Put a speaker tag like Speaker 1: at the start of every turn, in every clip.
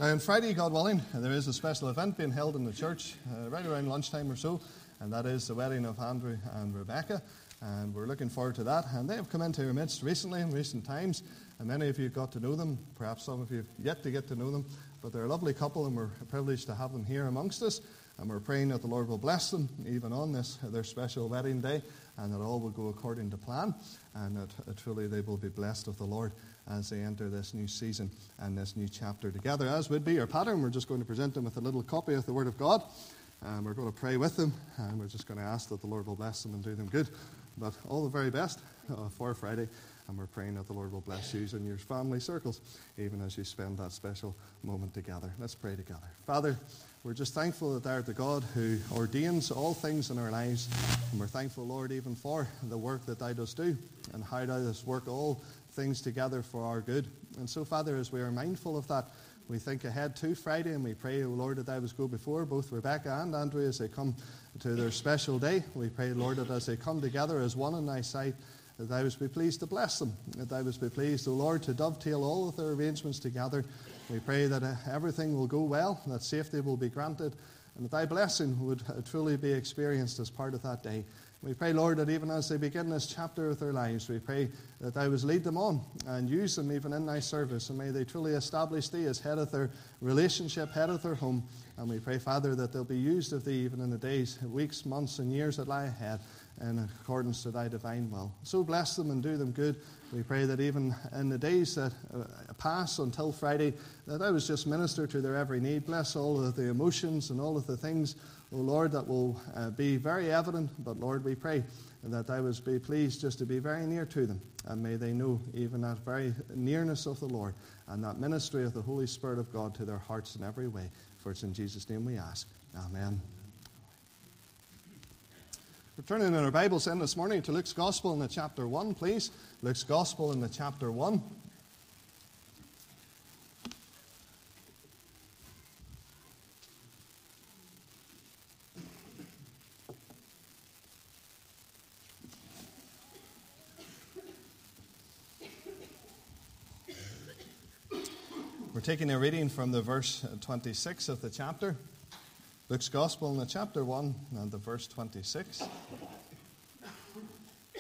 Speaker 1: On Friday, God willing, there is a special event being held in the church right around lunchtime or so, and that is the wedding of Andrew and Rebecca, and we're looking forward to that. And they have come into our midst recently, in recent times, and many of you got to know them. Perhaps some of you have yet to get to know them, but they're a lovely couple, and we're privileged to have them here amongst us, and we're praying that the Lord will bless them even on this, their special wedding day, and that all will go according to plan, and that truly they will be blessed of the Lord as they enter this new season and this new chapter together. As would be our pattern, we're just going to present them with a little copy of the Word of God, and we're going to pray with them, and we're just going to ask that the Lord will bless them and do them good. But all the very best for Friday, and we're praying that the Lord will bless you and your family circles, even as you spend that special moment together. Let's pray together. Father, we're just thankful that thou art the God who ordains all things in our lives, and we're thankful, Lord, even for the work that thou dost do, and how thou dost work all things together for our good. And so, Father, as we are mindful of that, we think ahead to Friday, and we pray, O Lord, that thou wouldst go before both Rebecca and Andrew as they come to their special day. We pray, Lord, that as they come together as one in thy sight, that thou wouldst be pleased to bless them, that thou wouldst be pleased, O Lord, to dovetail all of their arrangements together. We pray that everything will go well, that safety will be granted, and that thy blessing would truly be experienced as part of that day. We pray, Lord, that even as they begin this chapter of their lives, we pray that thou wouldst lead them on and use them even in thy service, and may they truly establish thee as head of their relationship, head of their home. And we pray, Father, that they'll be used of thee even in the days, weeks, months, and years that lie ahead in accordance to thy divine will. So bless them and do them good. We pray that even in the days that pass until Friday, that thou wouldst just minister to their every need. Bless all of the emotions and all of the things, O Lord, that will be very evident. But Lord, we pray that thou wouldst be pleased just to be very near to them. And may they know even that very nearness of the Lord and that ministry of the Holy Spirit of God to their hearts in every way. For it's in Jesus' name we ask. Amen. We're turning in our Bibles in this morning to Luke's Gospel in the chapter 1, please. Luke's Gospel in the chapter 1. We're taking a reading from the verse 26 of the chapter. Luke's Gospel in the chapter 1 and the verse 26. The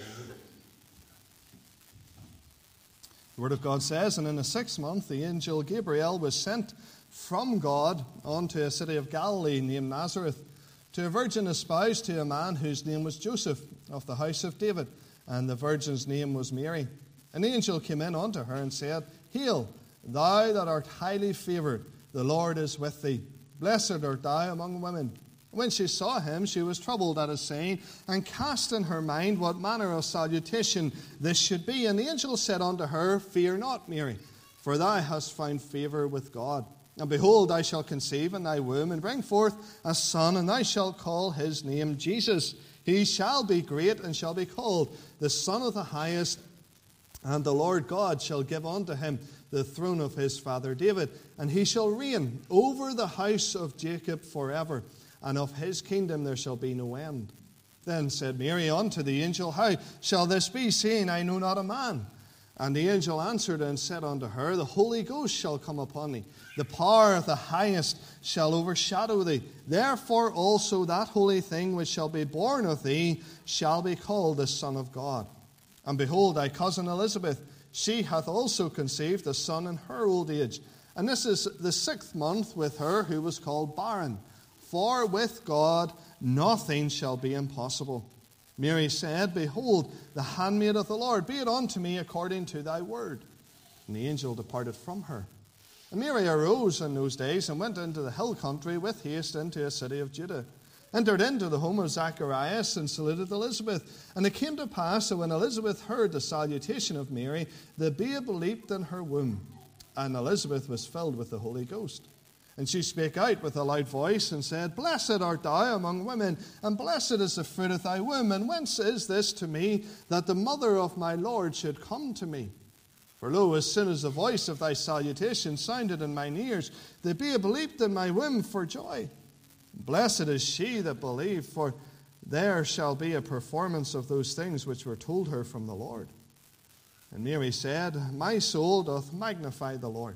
Speaker 1: Word of God says, "And in the 6th month the angel Gabriel was sent from God unto a city of Galilee named Nazareth, to a virgin espoused to a man whose name was Joseph, of the house of David, and the virgin's name was Mary. An angel came in unto her and said, Hail, thou that art highly favoured, the Lord is with thee. Blessed art thou among women. When she saw him, she was troubled at his saying, and cast in her mind what manner of salutation this should be. And the angel said unto her, Fear not, Mary, for thou hast found favour with God. And behold, thou shalt conceive in thy womb, and bring forth a son, and thou shalt call his name Jesus. He shall be great, and shall be called the Son of the Highest. And the Lord God shall give unto him the throne of his father David, and he shall reign over the house of Jacob forever, and of his kingdom there shall be no end. Then said Mary unto the angel, How shall this be, seeing I know not a man? And the angel answered and said unto her, The Holy Ghost shall come upon thee, the power of the highest shall overshadow thee. Therefore also that holy thing which shall be born of thee shall be called the Son of God. And behold, thy cousin Elizabeth, she hath also conceived a son in her old age. And this is the 6th month with her who was called barren. For with God nothing shall be impossible. Mary said, Behold, the handmaid of the Lord, be it unto me according to thy word. And the angel departed from her. And Mary arose in those days and went into the hill country with haste into a city of Judah. Entered into the home of Zacharias and saluted Elizabeth. And it came to pass that when Elizabeth heard the salutation of Mary, the babe leaped in her womb. And Elizabeth was filled with the Holy Ghost. And she spake out with a loud voice and said, Blessed art thou among women, and blessed is the fruit of thy womb. And whence is this to me, that the mother of my Lord should come to me? For lo, as soon as the voice of thy salutation sounded in mine ears, the babe leaped in my womb for joy. Blessed is she that believed, for there shall be a performance of those things which were told her from the Lord. And Mary said, My soul doth magnify the Lord,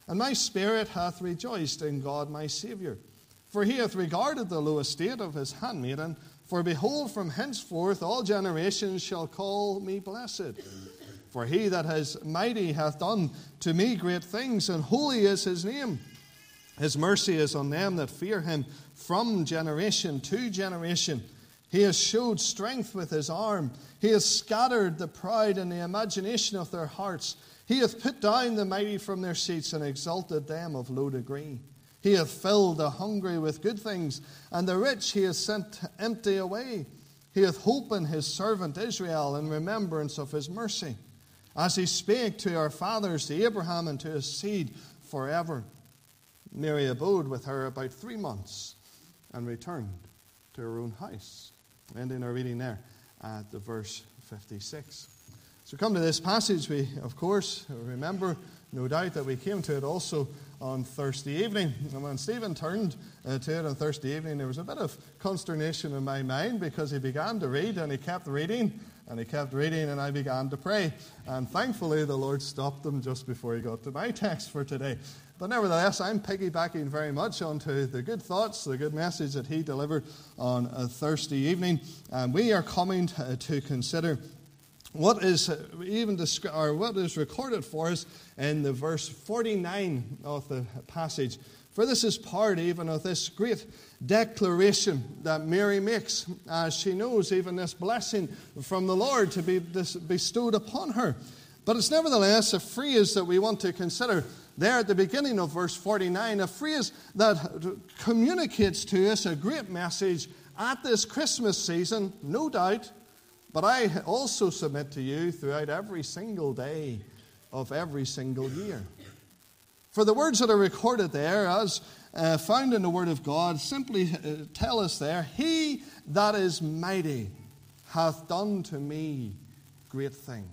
Speaker 1: And my spirit hath rejoiced in God my Saviour. For he hath regarded the low estate of his handmaiden. For behold, from henceforth all generations shall call me blessed. For he that is mighty hath done to me great things, and holy is his name. His mercy is on them that fear him from generation to generation. He has showed strength with his arm. He has scattered the proud in the imagination of their hearts. He hath put down the mighty from their seats and exalted them of low degree. He hath filled the hungry with good things, and the rich he hath sent empty away. He hath holpen his servant Israel in remembrance of his mercy, as he spake to our fathers, to Abraham, and to his seed forever. Mary abode with her about 3 months and returned to her own house. Ending our reading there at the verse 56. So come to this passage, we, of course, remember, no doubt, that we came to it also on Thursday evening. And when Stephen turned to it on Thursday evening, there was a bit of consternation in my mind, because he began to read, and he kept reading, and he kept reading, and I began to pray. And thankfully, the Lord stopped him just before he got to my text for today. But nevertheless, I'm piggybacking very much onto the good thoughts, the good message that he delivered on a Thursday evening. And we are coming to consider what is recorded for us in the verse 49 of the passage. For this is part even of this great declaration that Mary makes, as she knows even this blessing from the Lord to be bestowed upon her. But it's nevertheless a phrase that we want to consider there at the beginning of verse 49, a phrase that communicates to us a great message at this Christmas season, no doubt, but I also submit to you throughout every single day of every single year. For the words that are recorded there, as found in the Word of God, simply tell us there, he that is mighty hath done to me great things.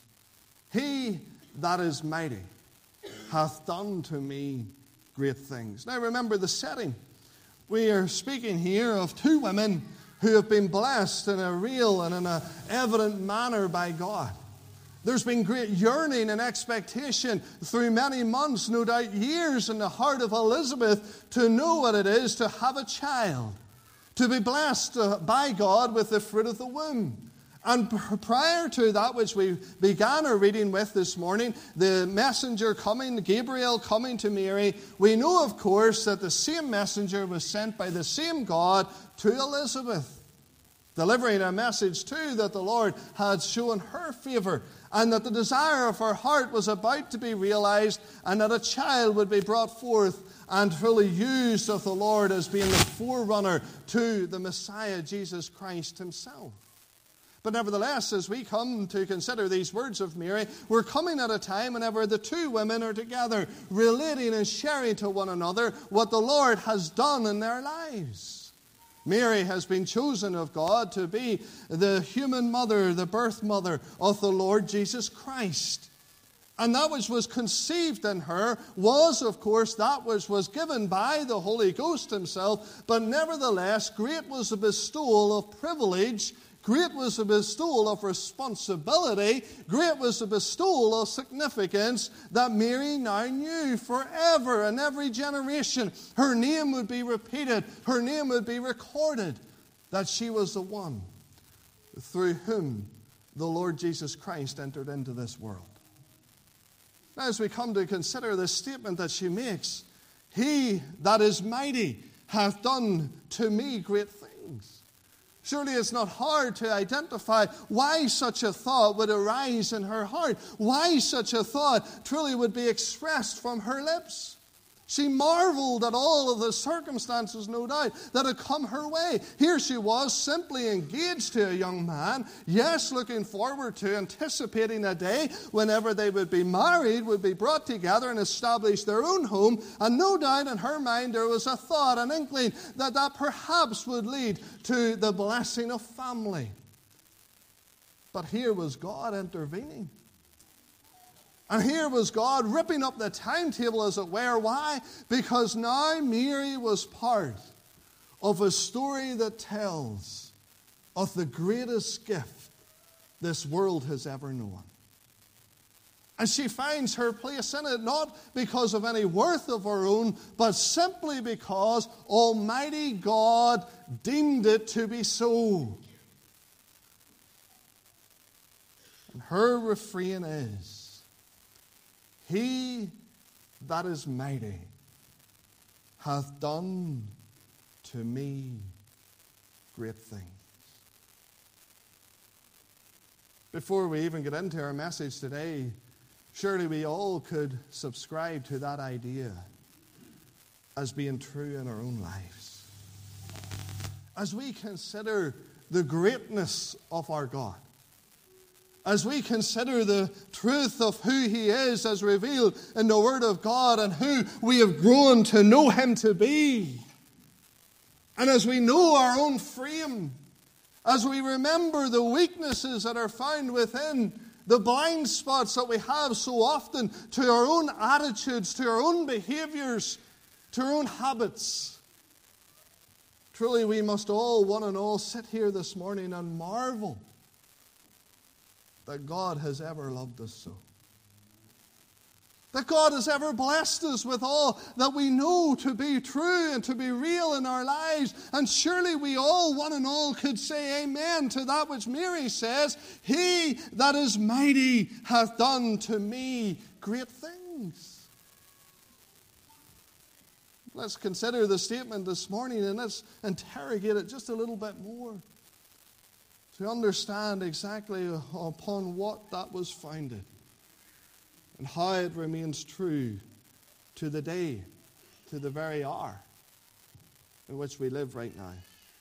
Speaker 1: He that is mighty hath done to me great things. Now remember the setting. We are speaking here of 2 women who have been blessed in a real and in an evident manner by God. There's been great yearning and expectation through many months, no doubt years, in the heart of Elizabeth to know what it is to have a child, to be blessed by God with the fruit of the womb. And prior to that, which we began our reading with this morning, the messenger coming, Gabriel coming to Mary, we know, of course, that the same messenger was sent by the same God to Elizabeth, delivering a message too that the Lord had shown her favor, and that the desire of her heart was about to be realized, and that a child would be brought forth and fully used of the Lord as being the forerunner to the Messiah, Jesus Christ himself. But nevertheless, as we come to consider these words of Mary, we're coming at a time whenever the 2 women are together, relating and sharing to one another what the Lord has done in their lives. Mary has been chosen of God to be the human mother, the birth mother of the Lord Jesus Christ. And that which was conceived in her was, of course, that which was given by the Holy Ghost himself, but nevertheless, great was the bestowal of privilege. Great was the bestowal of responsibility. Great was the bestowal of significance that Mary now knew forever in every generation. Her name would be repeated. Her name would be recorded. That she was the one through whom the Lord Jesus Christ entered into this world. Now, as we come to consider this statement that she makes, he that is mighty hath done to me great things. Surely it's not hard to identify why such a thought would arise in her heart, why such a thought truly would be expressed from her lips. She marveled at all of the circumstances, no doubt, that had come her way. Here she was, simply engaged to a young man, yes, looking forward to, anticipating a day whenever they would be married, would be brought together and establish their own home. And no doubt in her mind there was a thought, an inkling, that perhaps would lead to the blessing of family. But here was God intervening. And here was God ripping up the timetable, as it were. Why? Because now Mary was part of a story that tells of the greatest gift this world has ever known. And she finds her place in it, not because of any worth of her own, but simply because Almighty God deemed it to be so. And her refrain is, He that is mighty hath done to me great things. Before we even get into our message today, surely we all could subscribe to that idea as being true in our own lives. As we consider the greatness of our God, as we consider the truth of who He is as revealed in the Word of God and who we have grown to know Him to be, and as we know our own frame, as we remember the weaknesses that are found within, the blind spots that we have so often to our own attitudes, to our own behaviors, to our own habits. Truly, we must all, one and all, sit here this morning and marvel that God has ever loved us so. That God has ever blessed us with all that we know to be true and to be real in our lives. And surely we all, one and all, could say amen to that which Mary says, He that is mighty hath done to me great things. Let's consider the statement this morning and let's interrogate it just a little bit more to understand exactly upon what that was founded and how it remains true to the day, to the very hour in which we live right now.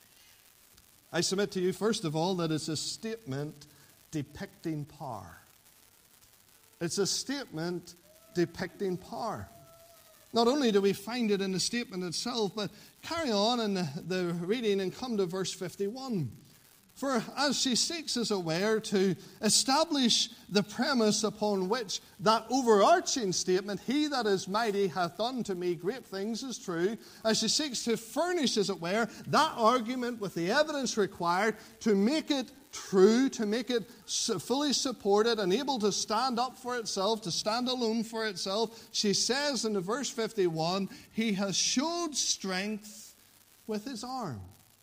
Speaker 1: I submit to you, first of all, that it's a statement depicting power. It's a statement depicting power. Not only do we find it in the statement itself, but carry on in the reading and come to verse 51. For as she seeks, as it were, to establish the premise upon which that overarching statement, He that is mighty hath done to me great things, is true, as she seeks to furnish, as it were, that argument with the evidence required to make it true, to make it fully supported and able to stand up for itself, to stand alone for itself, she says in the verse 51, He has showed strength with His arm.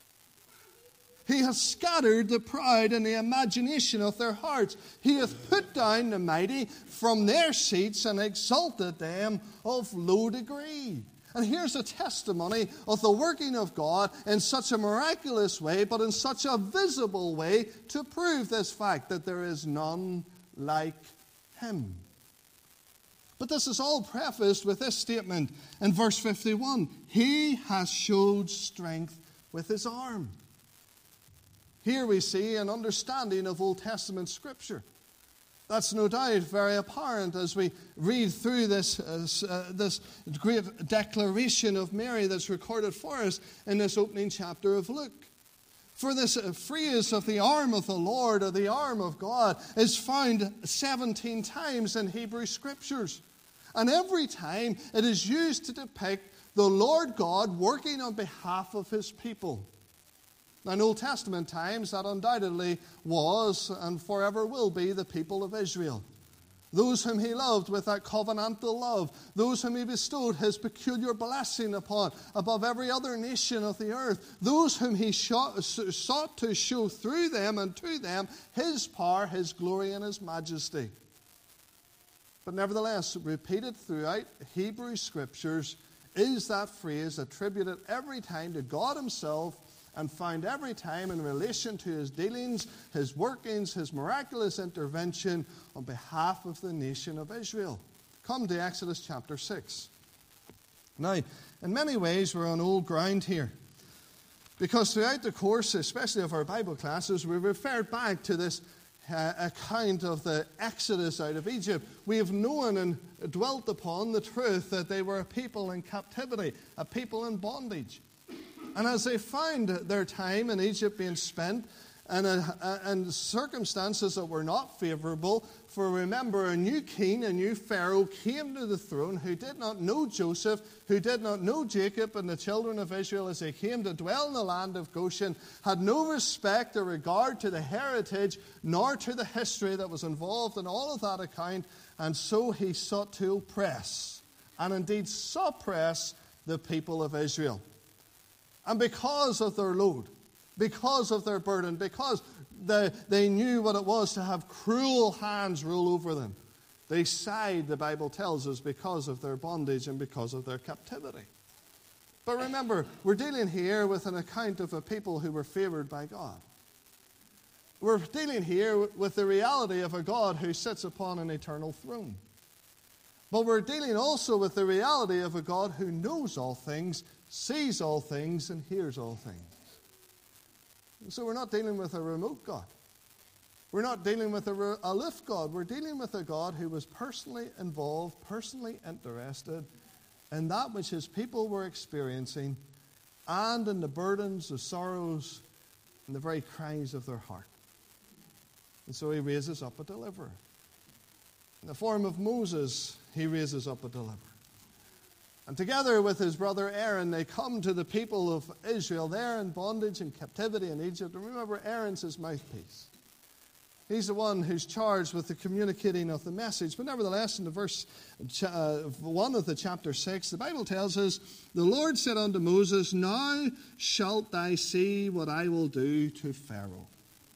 Speaker 1: He hath scattered the proud in the imagination of their hearts. He hath put down the mighty from their seats and exalted them of low degree. And here's a testimony of the working of God in such a miraculous way, but in such a visible way to prove this fact that there is none like Him. But this is all prefaced with this statement in verse 51. He has showed strength with His arm. Here we see an understanding of Old Testament Scripture. That's no doubt very apparent as we read through this great declaration of Mary that's recorded for us in this opening chapter of Luke. For this phrase of the arm of the Lord or the arm of God is found 17 times in Hebrew Scriptures. And every time it is used to depict the Lord God working on behalf of His people. Now, in Old Testament times, that undoubtedly was and forever will be the people of Israel. Those whom He loved with that covenantal love. Those whom He bestowed His peculiar blessing upon, above every other nation of the earth. Those whom He sought to show through them and to them His power, His glory, and His majesty. But nevertheless, repeated throughout Hebrew Scriptures is that phrase attributed every time to God Himself and found every time in relation to His dealings, His workings, His miraculous intervention on behalf of the nation of Israel. Come to Exodus chapter 6. Now, in many ways, we're on old ground here. Because throughout the course, especially of our Bible classes, we referred back to this account of the Exodus out of Egypt. We have known and dwelt upon the truth that they were a people in captivity, a people in bondage. And as they found their time in Egypt being spent and circumstances that were not favorable, for remember, a new king, a new Pharaoh came to the throne who did not know Joseph, who did not know Jacob and the children of Israel as they came to dwell in the land of Goshen, had no respect or regard to the heritage nor to the history that was involved in all of that account, and so he sought to oppress, and indeed suppress, the people of Israel. And because of their load, because of their burden, because they knew what it was to have cruel hands rule over them, they sighed, the Bible tells us, because of their bondage and because of their captivity. But remember, we're dealing here with an account of a people who were favored by God. We're dealing here with the reality of a God who sits upon an eternal throne. But we're dealing also with the reality of a God who knows all things, sees all things, and hears all things. And so we're not dealing with a remote God. We're not dealing with a aloof God. We're dealing with a God who was personally involved, personally interested in that which his people were experiencing, and in the burdens, the sorrows, and the very cries of their heart. And so he raises up a deliverer. In the form of Moses, he raises up a deliverer. And together with his brother Aaron, they come to the people of Israel. They're in bondage and captivity in Egypt. And remember, Aaron's his mouthpiece. He's the one who's charged with the communicating of the message. But nevertheless, in the verse 1 of the chapter 6, the Bible tells us, the Lord said unto Moses, now shalt thou see what I will do to Pharaoh.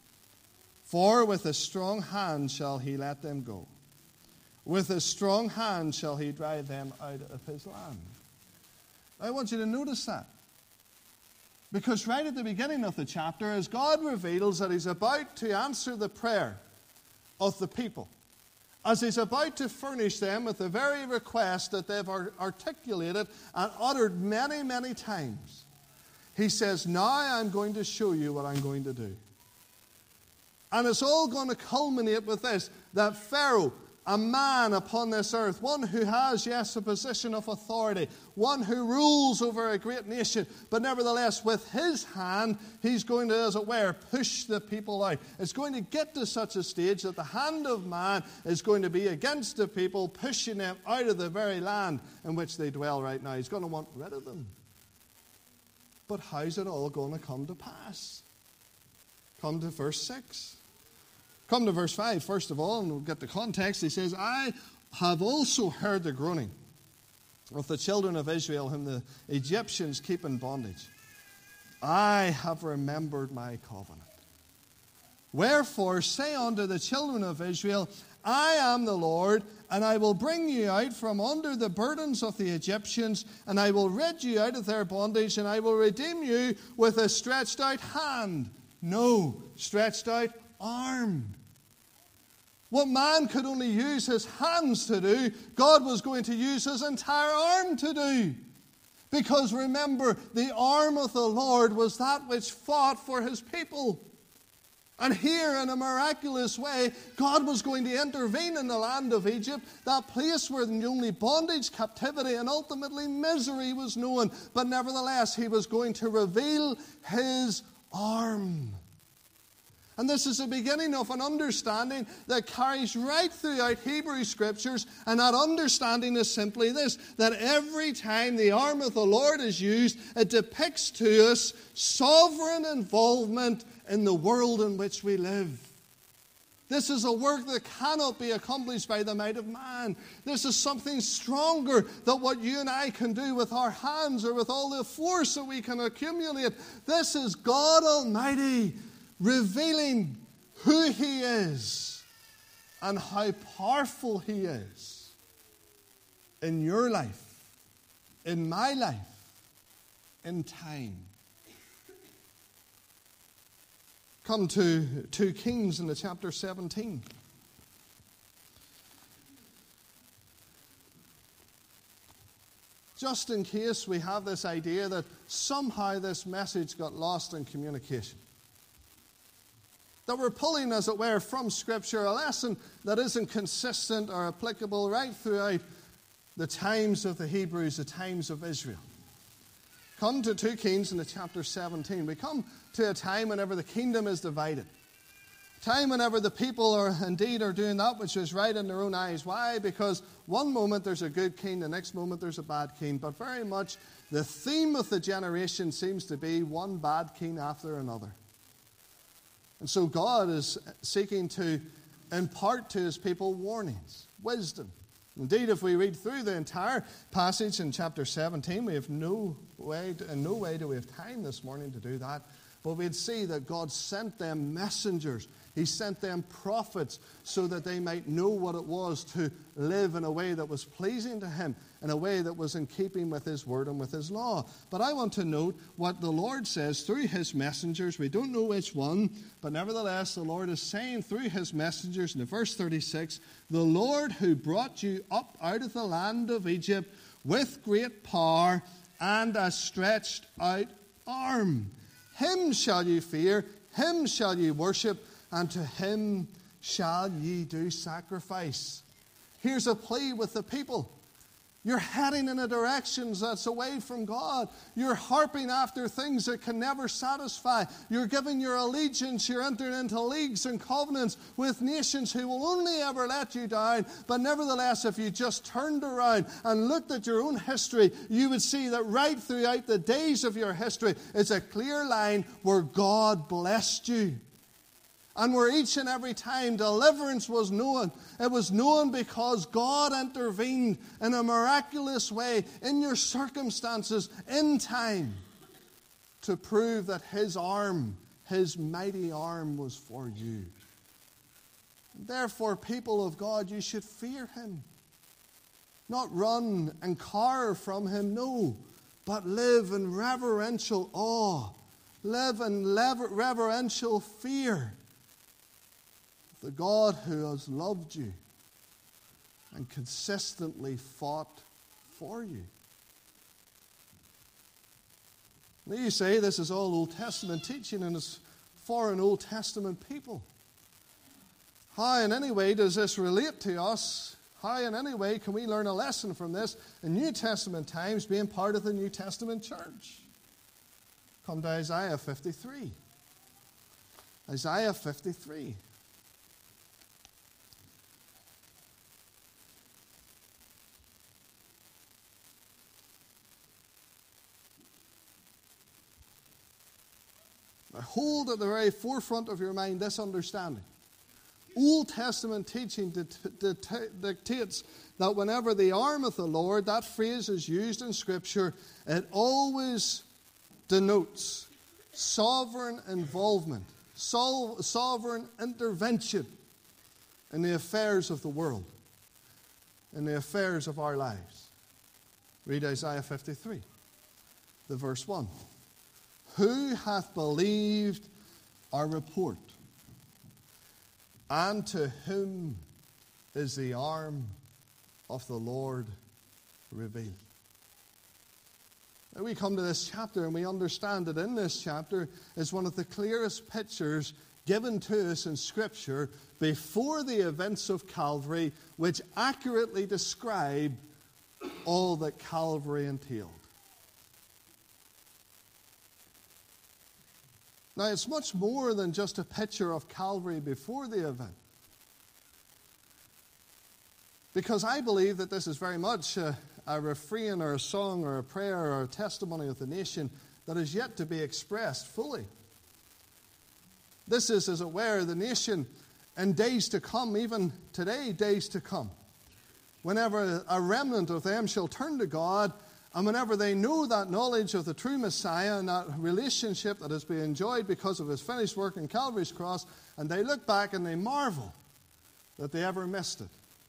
Speaker 1: For with a strong hand shall he let them go. With a strong hand shall he drive them out of his land. I want you to notice that. Because right at the beginning of the chapter, as God reveals that he's about to answer the prayer of the people, as he's about to furnish them with the very request that they've articulated and uttered many, many times, he says, now I'm going to show you what I'm going to do. And it's all going to culminate with this, that Pharaoh, a man upon this earth, one who has, yes, a position of authority, one who rules over a great nation, but nevertheless, with his hand, he's going to, as it were, push the people out. It's going to get to such a stage that the hand of man is going to be against the people, pushing them out of the very land in which they dwell right now. He's going to want rid of them. But how's it all going to come to pass? Come to verse 6. Come to verse 5, first of all, and we'll get the context. He says, I have also heard the groaning of the children of Israel, whom the Egyptians keep in bondage. I have remembered my covenant. Wherefore say unto the children of Israel, I am the Lord, and I will bring you out from under the burdens of the Egyptians, and I will rid you out of their bondage, and I will redeem you with a stretched out hand. No, stretched out arm. What man could only use his hands to do, God was going to use his entire arm to do. Because remember, the arm of the Lord was that which fought for his people. And here, in a miraculous way, God was going to intervene in the land of Egypt, that place where only bondage, captivity, and ultimately misery was known. But nevertheless, he was going to reveal his arm. And this is the beginning of an understanding that carries right throughout Hebrew Scriptures. And that understanding is simply this, that every time the arm of the Lord is used, it depicts to us sovereign involvement in the world in which we live. This is a work that cannot be accomplished by the might of man. This is something stronger than what you and I can do with our hands or with all the force that we can accumulate. This is God Almighty revealing who he is and how powerful he is in your life, in my life, in time. Come to 2 Kings in the chapter 17. Just in case we have this idea that somehow this message got lost in communication. That we're pulling, as it were, from Scripture a lesson that isn't consistent or applicable right throughout the times of the Hebrews, the times of Israel. Come to 2 Kings in the chapter 17. We come to a time whenever the kingdom is divided. A time whenever the people are doing that which is right in their own eyes. Why? Because one moment there's a good king, the next moment there's a bad king. But very much the theme of the generation seems to be one bad king after another. And so God is seeking to impart to his people warnings. wisdom. Indeed, if we read through the entire passage in chapter 17, we have in no way do we have time this morning to do that. But we'd see that God sent them messengers. He sent them prophets so that they might know what it was to live in a way that was pleasing to Him, in a way that was in keeping with His word and with His law. But I want to note what the Lord says through His messengers. We don't know which one, but nevertheless the Lord is saying through His messengers in verse 36, the Lord who brought you up out of the land of Egypt with great power and a stretched out arm. Him shall you fear, Him shall you worship, and to Him shall ye do sacrifice. Here's a plea with the people. You're heading in a direction that's away from God. You're harping after things that can never satisfy. You're giving your allegiance. You're entering into leagues and covenants with nations who will only ever let you down. But nevertheless, if you just turned around and looked at your own history, you would see that right throughout the days of your history is a clear line where God blessed you. And where each and every time deliverance was known, it was known because God intervened in a miraculous way in your circumstances in time to prove that His arm, His mighty arm, was for you. Therefore, people of God, you should fear Him. Not run and cower from Him, no, but live in reverential awe. Live in reverential fear. The God who has loved you and consistently fought for you. Now you say this is all Old Testament teaching and it's for an Old Testament people. How in any way does this relate to us? How in any way can we learn a lesson from this in New Testament times being part of the New Testament church? Come to Isaiah 53. Isaiah 53. Now hold at the very forefront of your mind this understanding. Old Testament teaching dictates that whenever the arm of the Lord, that phrase is used in Scripture, it always denotes sovereign involvement, sovereign intervention in the affairs of the world, in the affairs of our lives. Read Isaiah 53, the verse 1. Who hath believed our report? And to whom is the arm of the Lord revealed? Now we come to this chapter and we understand that in this chapter is one of the clearest pictures given to us in Scripture before the events of Calvary, which accurately describe all that Calvary entailed. Now, it's much more than just a picture of Calvary before the event. Because I believe that this is very much a refrain or a song or a prayer or a testimony of the nation that is yet to be expressed fully. This is, as it were, the nation in days to come, even today, days to come. Whenever a remnant of them shall turn to God, and whenever they know that knowledge of the true Messiah and that relationship that has been enjoyed because of His finished work on Calvary's cross, and they look back and they marvel that they ever missed it.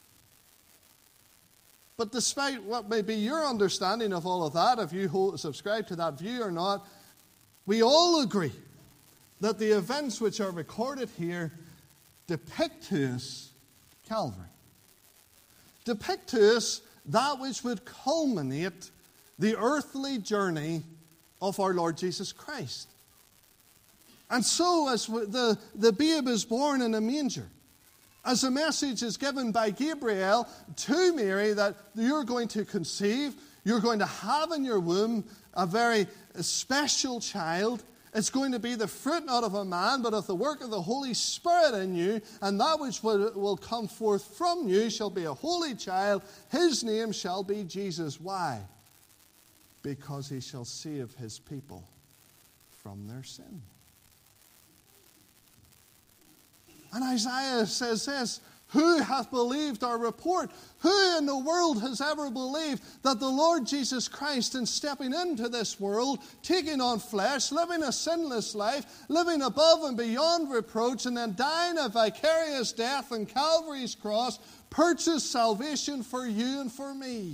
Speaker 1: But despite what may be your understanding of all of that, if you subscribe to that view or not, we all agree that the events which are recorded here depict to us Calvary. Depict to us that which would culminate the earthly journey of our Lord Jesus Christ. And so as the babe is born in a manger, as a message is given by Gabriel to Mary that you're going to conceive, you're going to have in your womb a very special child. It's going to be the fruit not of a man, but of the work of the Holy Spirit in you, and that which will come forth from you shall be a holy child. His name shall be Jesus. Why? Because He shall save His people from their sin. And Isaiah says this, Who hath believed our report? Who in the world has ever believed that the Lord Jesus Christ, in stepping into this world, taking on flesh, living a sinless life, living above and beyond reproach, and then dying a vicarious death on Calvary's cross, purchased salvation for you and for me?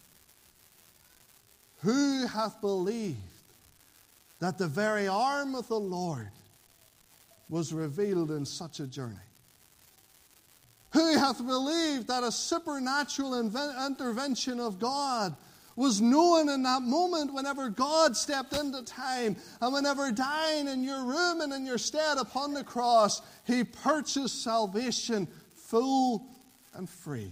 Speaker 1: Who hath believed that the very arm of the Lord was revealed in such a journey? Who hath believed that a supernatural intervention of God was known in that moment whenever God stepped into time, and whenever dying in your room and in your stead upon the cross, He purchased salvation full and free?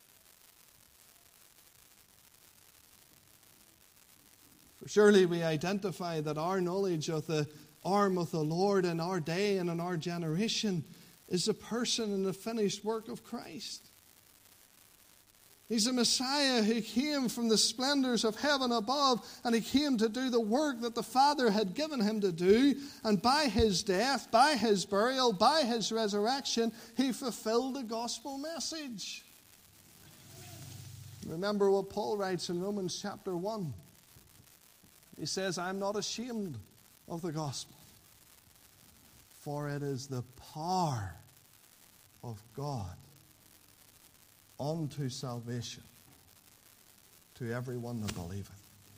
Speaker 1: For surely we identify that our knowledge of the arm of the Lord in our day and in our generation is the person and the finished work of Christ. He's a Messiah who came from the splendors of heaven above, and He came to do the work that the Father had given Him to do. And by His death, by His burial, by His resurrection, He fulfilled the gospel message. Remember what Paul writes in Romans chapter 1. He says, I'm not ashamed of the gospel, for it is the power of God unto salvation to everyone that believeth.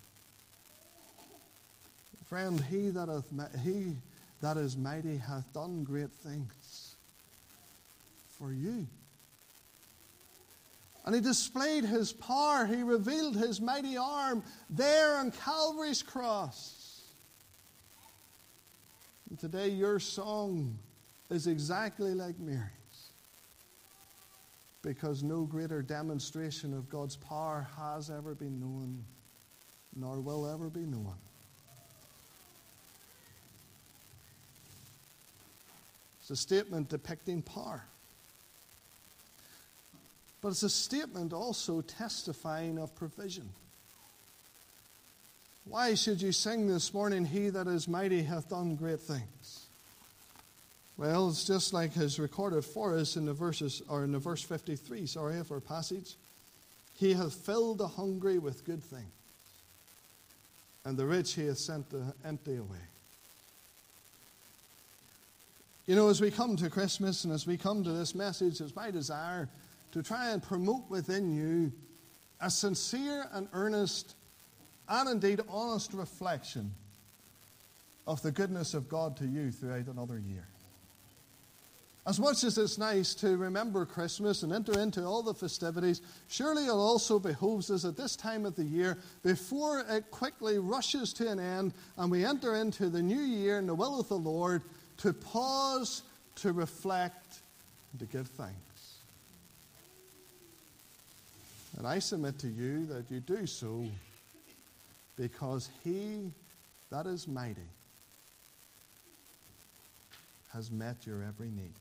Speaker 1: Friend, he that is mighty hath done great things for you. And He displayed His power. He revealed His mighty arm there on Calvary's cross. And today your song is exactly like Mary's, because no greater demonstration of God's power has ever been known, nor will ever be known. It's a statement depicting power. But it's a statement also testifying of provision. Why should you sing this morning, He that is mighty hath done great things? Well, it's just like is recorded for us in the verse 53, of our passage. He hath filled the hungry with good things, and the rich He hath sent empty away. You know, as we come to Christmas and as we come to this message, it's my desire to try and promote within you a sincere and earnest and indeed honest reflection of the goodness of God to you throughout another year. As much as it's nice to remember Christmas and enter into all the festivities, surely it also behoves us at this time of the year, before it quickly rushes to an end and we enter into the new year and the will of the Lord, to pause, to reflect, and to give thanks. And I submit to you that you do so because He that is mighty has met your every need.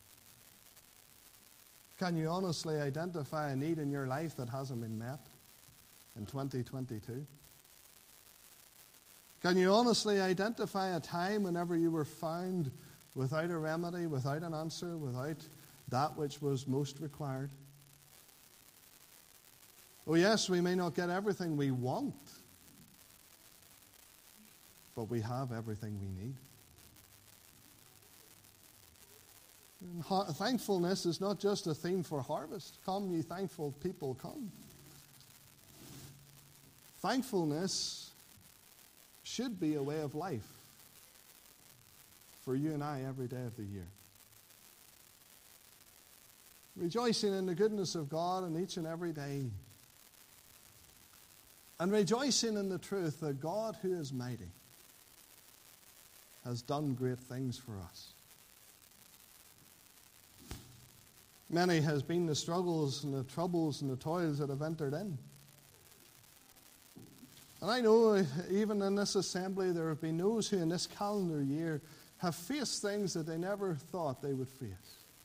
Speaker 1: Can you honestly identify a need in your life that hasn't been met in 2022? Can you honestly identify a time whenever you were found without a remedy, without an answer, without that which was most required? Oh yes, we may not get everything we want, but we have everything we need. And thankfulness is not just a theme for harvest. Come, ye thankful people, come. Thankfulness should be a way of life for you and I every day of the year. Rejoicing in the goodness of God in each and every day. And rejoicing in the truth that God, who is mighty, has done great things for us. Many has been the struggles and the troubles and the toils that have entered in. And I know even in this assembly there have been those who in this calendar year have faced things that they never thought they would face.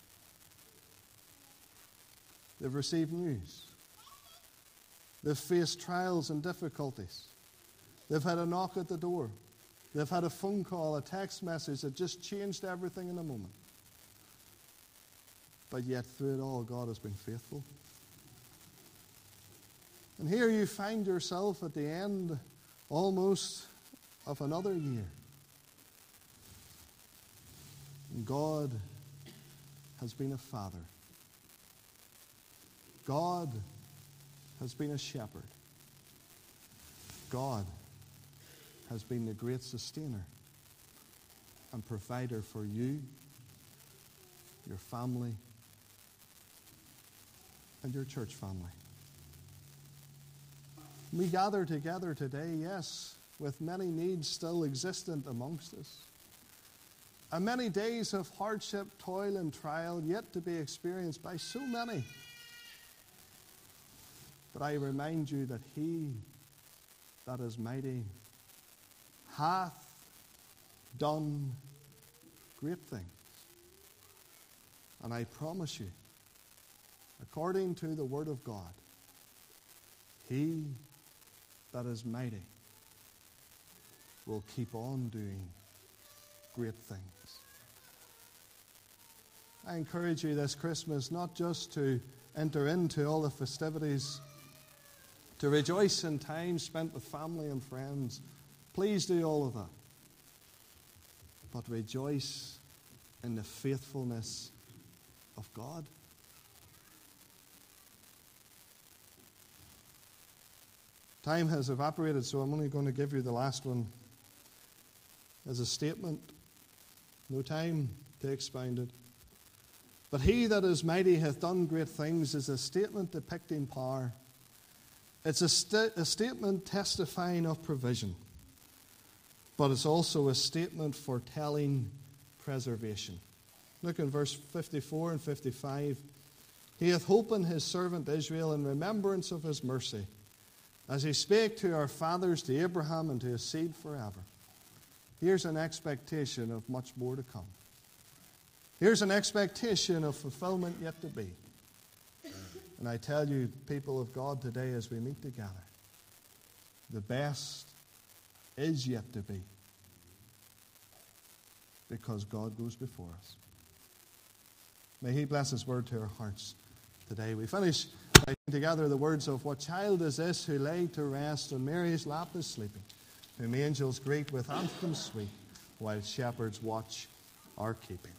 Speaker 1: They've received news. They've faced trials and difficulties. They've had a knock at the door. They've had a phone call, a text message that just changed everything in a moment. but yet through it all, God has been faithful. And here you find yourself at the end almost of another year. And God has been a father. God has been a shepherd. God has been the great sustainer and provider for you, your family, and your church family. We gather together today, yes, with many needs still existent amongst us, and many days of hardship, toil, and trial yet to be experienced by so many. But I remind you that He that is mighty hath done great things. And I promise you, according to the Word of God, He that is mighty will keep on doing great things. I encourage you this Christmas not just to enter into all the festivities, to rejoice in time spent with family and friends. Please do all of that. But rejoice in the faithfulness of God. Time has evaporated, so I'm only going to give you the last one as a statement. No time to expound it. But He that is mighty hath done great things is a statement depicting power. It's a statement testifying of provision. But it's also a statement foretelling preservation. Look in verse 54 and 55. He hath holpen His servant Israel in remembrance of His mercy, as He spake to our fathers, to Abraham, and to his seed forever. Here's an expectation of much more to come. Here's an expectation of fulfillment yet to be. And I tell you, people of God, today as we meet together, the best is yet to be, because God goes before us. May He bless His word to our hearts today. We finish by together the words of, what child is this who lay to rest on Mary's lap is sleeping, whom angels greet with anthems sweet, while shepherds watch our keeping.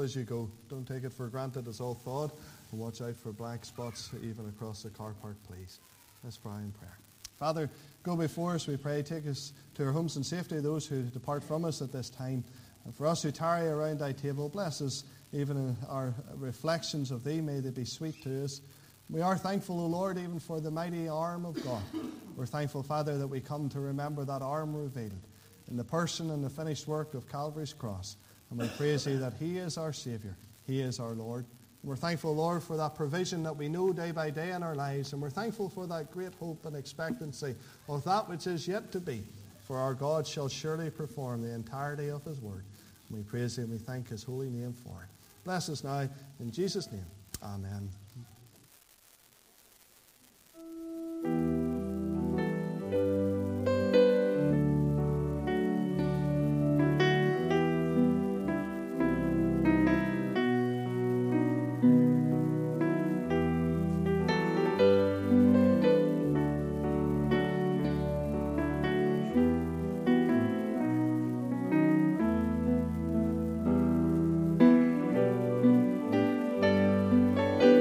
Speaker 1: as you go. Don't take it for granted as all thought. And watch out for black spots even across the car park, please. Let's pray in prayer. Father, go before us, we pray. Take us to our homes in safety, those who depart from us at this time. And for us who tarry around thy table, bless us even in our reflections of thee. May they be sweet to us. We are thankful, O Lord, even for the mighty arm of God. We're thankful, Father, that we come to remember that arm revealed in the person and the finished work of Calvary's cross. And we praise thee that he is our Saviour. He is our Lord. We're thankful, Lord, for that provision that we know day by day in our lives. And we're thankful for that great hope and expectancy of that which is yet to be. For our God shall surely perform the entirety of his word. And we praise thee and we thank his holy name for it. Bless us now in Jesus' name. Amen.